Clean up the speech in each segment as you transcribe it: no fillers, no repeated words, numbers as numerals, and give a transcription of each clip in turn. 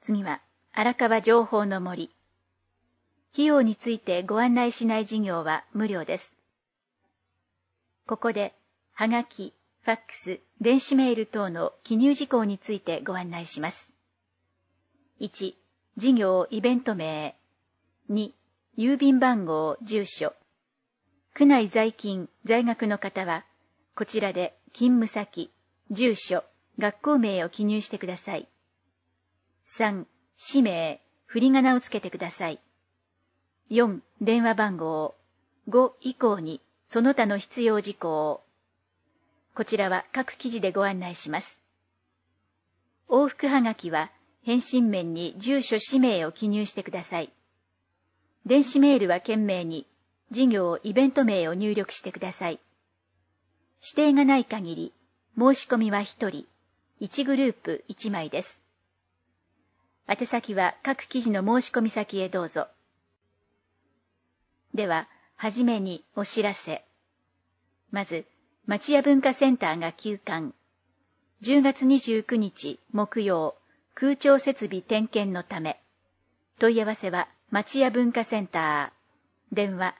次は、荒川情報の森。費用についてご案内しない事業は無料です。ここで、はがき、ファックス、電子メール等の記入事項についてご案内します。1、事業イベント名。2、郵便番号、住所。区内在勤、在学の方は、こちらで勤務先、住所、学校名を記入してください。3、氏名、振り仮名をつけてください。4、電話番号。5以降に、その他の必要事項。こちらは各記事でご案内します。往復はがきは、返信面に住所氏名を記入してください。電子メールは懸命に、事業イベント名を入力してください。指定がない限り、申し込みは1人、1グループ1枚です。宛先は各記事の申し込み先へどうぞ。では、はじめにお知らせ。まず、町屋文化センターが休館。10月29日木曜、空調設備点検のため。問い合わせは町屋文化センター。電話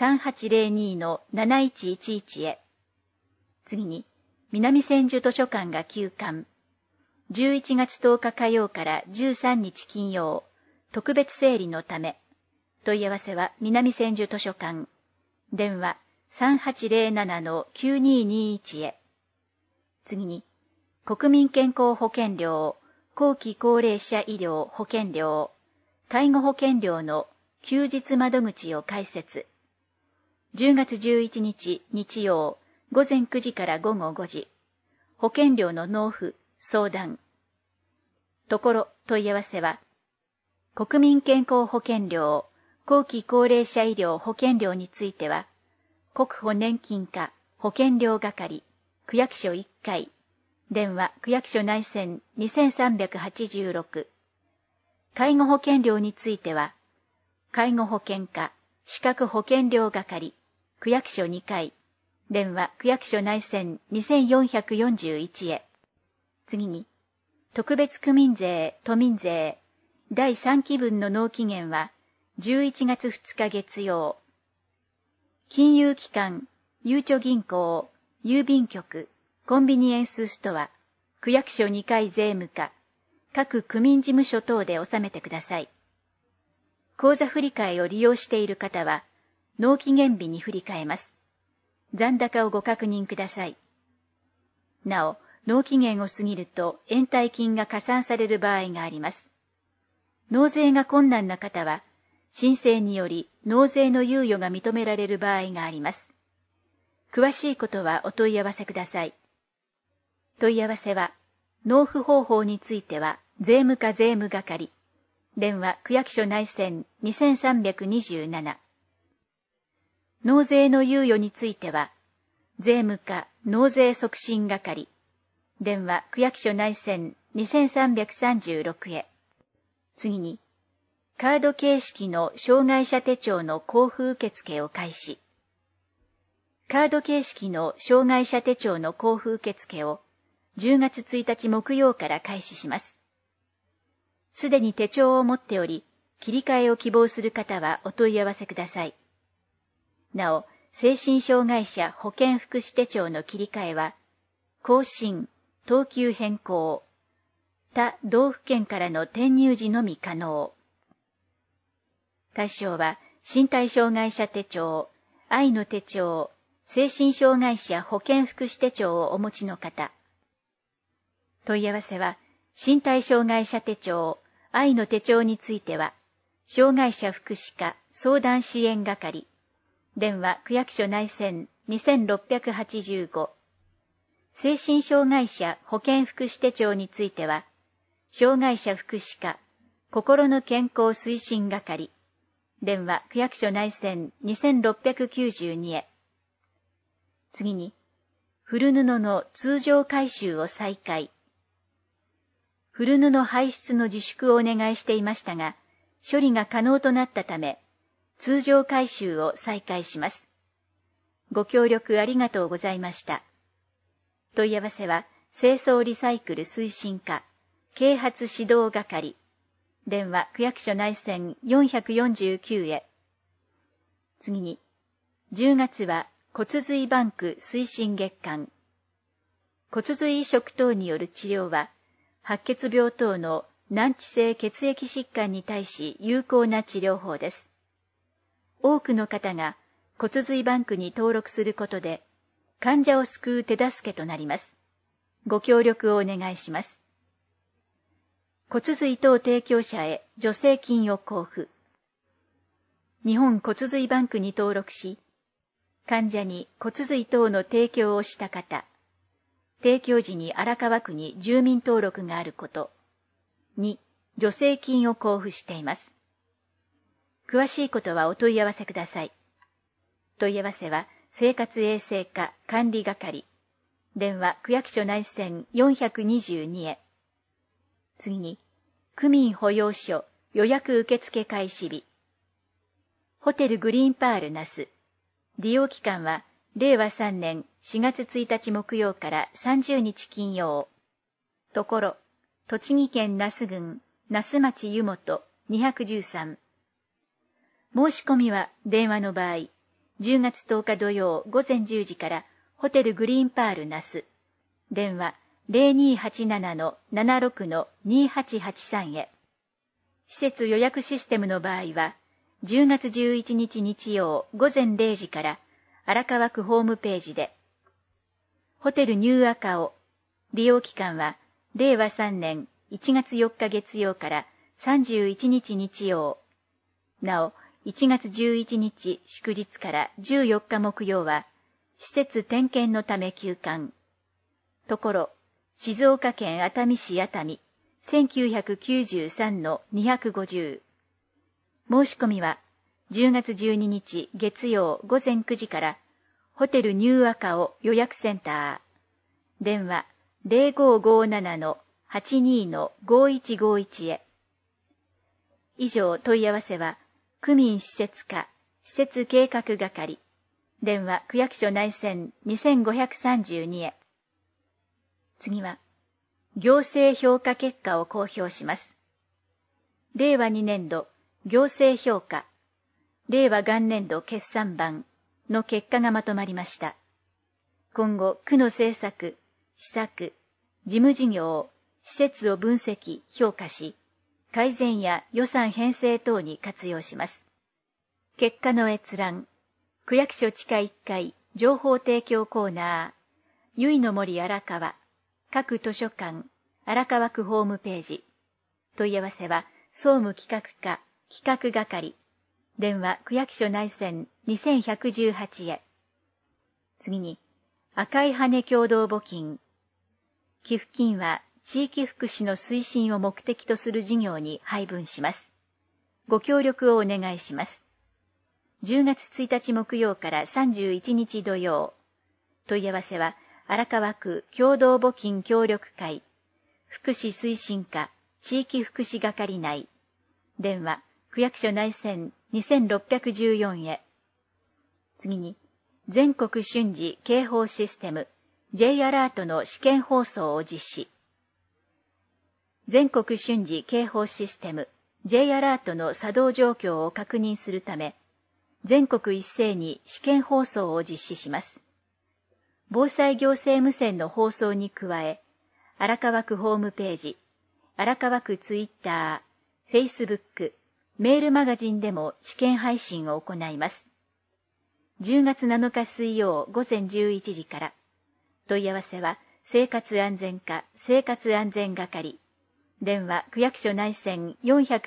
3802-7111 へ。次に、南千住図書館が休館。11月10日火曜から13日金曜、特別整理のため。問い合わせは南千住図書館。電話 3807-9221 へ。次に、国民健康保険料、後期高齢者医療保険料、介護保険料の休日窓口を開設。10月11日日曜、午前9時から午後5時。保険料の納付、相談。ところ、問い合わせは、国民健康保険料、後期高齢者医療保険料については、国保年金課保険料係、区役所1階、電話区役所内線2386。介護保険料については、介護保険課資格保険料係、区役所2階、電話区役所内線2441へ。次に、特別区民税、都民税、第3期分の納期限は、11月2日月曜。金融機関、ゆうちょ銀行、郵便局、コンビニエンスストア、区役所2階税務課、各区民事務所等で納めてください。口座振替を利用している方は、納期限日に振り替えます。残高をご確認ください。なお、納期限を過ぎると延滞金が加算される場合があります。納税が困難な方は、申請により納税の猶予が認められる場合があります。詳しいことはお問い合わせください。問い合わせは、納付方法については、税務課税務係。電話区役所内線2327。納税の猶予については、税務課納税促進係。電話区役所内線2336へ。次に、カード形式の障害者手帳の交付受付を開始。カード形式の障害者手帳の交付受付を10月1日木曜から開始します。すでに手帳を持っており、切り替えを希望する方はお問い合わせください。なお、精神障害者保健福祉手帳の切り替えは、更新、等級変更、他道府県からの転入時のみ可能。対象は、身体障害者手帳、愛の手帳、精神障害者保健福祉手帳をお持ちの方。問い合わせは、身体障害者手帳、愛の手帳については、障害者福祉課相談支援係、電話区役所内線2685。精神障害者保健福祉手帳については、障害者福祉課心の健康推進係、電話区役所内線2692へ。次に、古布の通常回収を再開。古布排出の自粛をお願いしていましたが、処理が可能となったため、通常回収を再開します。ご協力ありがとうございました。問い合わせは、清掃リサイクル推進課、啓発指導係、 電話区役所内線449へ。次に、10月は骨髄バンク推進月間。骨髄移植等による治療は、白血病等の難治性血液疾患に対し有効な治療法です。多くの方が骨髄バンクに登録することで、患者を救う手助けとなります。ご協力をお願いします。骨髄等提供者へ助成金を交付。日本骨髄バンクに登録し、患者に骨髄等の提供をした方、提供時に荒川区に住民登録があることに助成金を交付しています。詳しいことはお問い合わせください。問い合わせは生活衛生課管理係、電話区役所内線422へ。次に、区民保養所予約受付開始日。ホテルグリーンパール那須。利用期間は、令和3年4月1日木曜から30日金曜。ところ、栃木県那須郡那須町湯本213。申し込みは電話の場合、10月10日土曜午前10時からホテルグリーンパール那須。電話0287-76-2883へ。施設予約システムの場合は、10月11日日曜午前0時から荒川区ホームページで、ホテルニューアカオ、利用期間は令和3年1月4日月曜から31日日曜。なお、1月11日祝日から14日木曜は、施設点検のため休館。ところ、静岡県熱海市熱海、1993-250。申し込みは、10月12日月曜午前9時から、ホテルニューアカオ予約センター。電話0557-82-5151へ。以上問い合わせは、区民施設課、施設計画係、電話区役所内線2532へ。次は、行政評価結果を公表します。令和2年度行政評価、令和元年度決算版の結果がまとまりました。今後、区の政策、施策、事務事業、施設を分析、評価し、改善や予算編成等に活用します。結果の閲覧、区役所地下1階情報提供コーナー、由比の森荒川、各図書館、荒川区ホームページ。問い合わせは、総務企画課、企画係。電話区役所内線2118へ。次に、赤い羽共同募金。寄付金は地域福祉の推進を目的とする事業に配分します。ご協力をお願いします。10月1日木曜から31日土曜。問い合わせは、荒川区共同募金協力会、福祉推進課地域福祉係内。電話、区役所内線2614へ。次に、全国瞬時警報システム J アラートの試験放送を実施。全国瞬時警報システム J アラートの作動状況を確認するため、全国一斉に試験放送を実施します。防災行政無線の放送に加え、荒川区ホームページ、荒川区ツイッター、フェイスブック、メールマガジンでも試験配信を行います。10月7日水曜午前11時から。問い合わせは、生活安全課生活安全係。電話区役所内線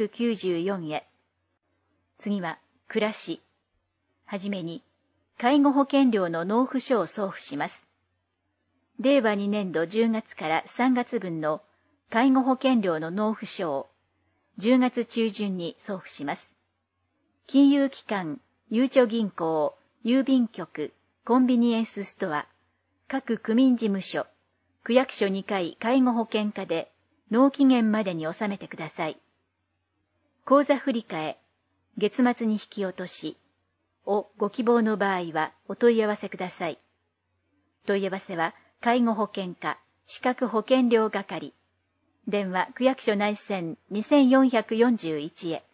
494へ。次は、暮らし。はじめに、介護保険料の納付書を送付します。令和2年度10月から3月分の介護保険料の納付書を10月中旬に送付します。金融機関、ゆうちょ銀行、郵便局、コンビニエンスストア、各区民事務所、区役所2階介護保険課で納期限までに納めてください。口座振替、月末に引き落としをご希望の場合はお問い合わせください。問い合わせは介護保険課資格保険料係。 電話区役所内線2441へ。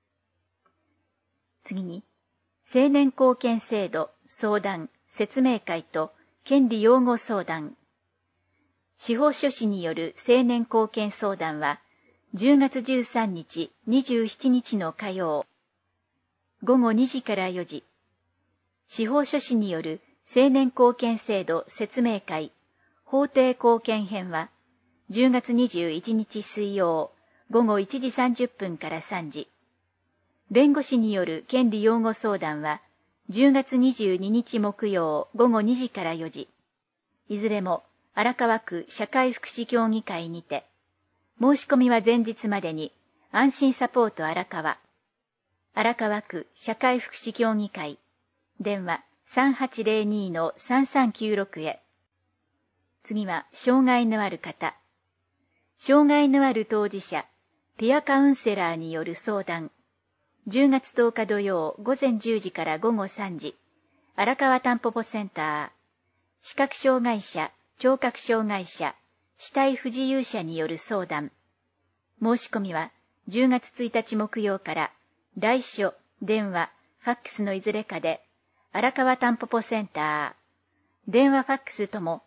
次に、青年貢献制度相談説明会と権利擁護相談。司法書士による青年貢献相談は、10月13日、27日の火曜、午後2時から4時。司法書士による青年貢献制度説明会、法定貢献編は、10月21日水曜、午後1時30分から3時。弁護士による権利擁護相談は、10月22日木曜、午後2時から4時。いずれも、荒川区社会福祉協議会にて、申し込みは前日までに、安心サポート荒川区社会福祉協議会、電話3802-3396へ。次は、障害のある方。障害のある当事者、ピアカウンセラーによる相談。10月10日土曜午前10時から午後3時。荒川たんぽぽセンター。視覚障害者、聴覚障害者、肢体不自由者による相談。申し込みは10月1日木曜から来書、電話、ファックスのいずれかで荒川たんぽぽセンター。電話ファックスとも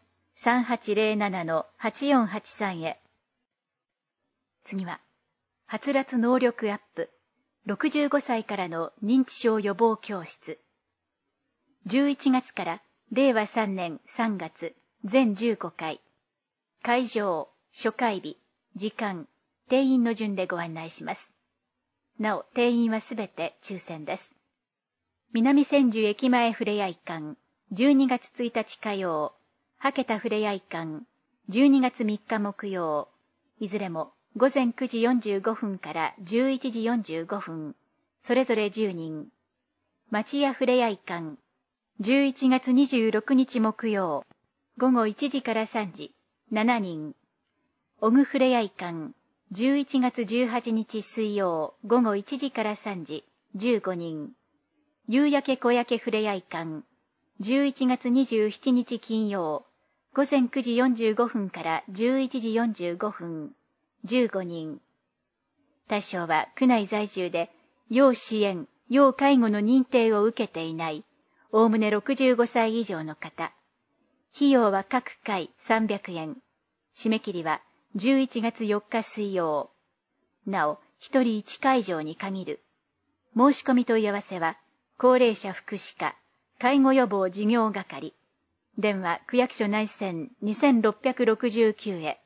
3807-8483へ。次は、はつらつ能力アップ、65歳からの認知症予防教室。11月から令和3年3月、全15回。会場、初回日、時間、定員の順でご案内します。なお、定員はすべて抽選です。南千住駅前ふれあい館、12月1日火曜、はけたふれあい館、12月3日木曜、いずれも午前9時45分から11時45分、それぞれ10人。町屋ふれあい館、11月26日木曜、午後1時から3時、7人。小具ふれあい館、11月18日水曜、午後1時から3時、15人。夕焼け小焼けふれあい館、11月27日金曜、午前9時45分から11時45分、15人。対象は区内在住で、要支援、要介護の認定を受けていない、おおむね65歳以上の方。費用は各回300円。締め切りは11月4日水曜。なお、1人1会場に限る。申し込み問い合わせは、高齢者福祉課、介護予防事業係。電話区役所内線2669へ。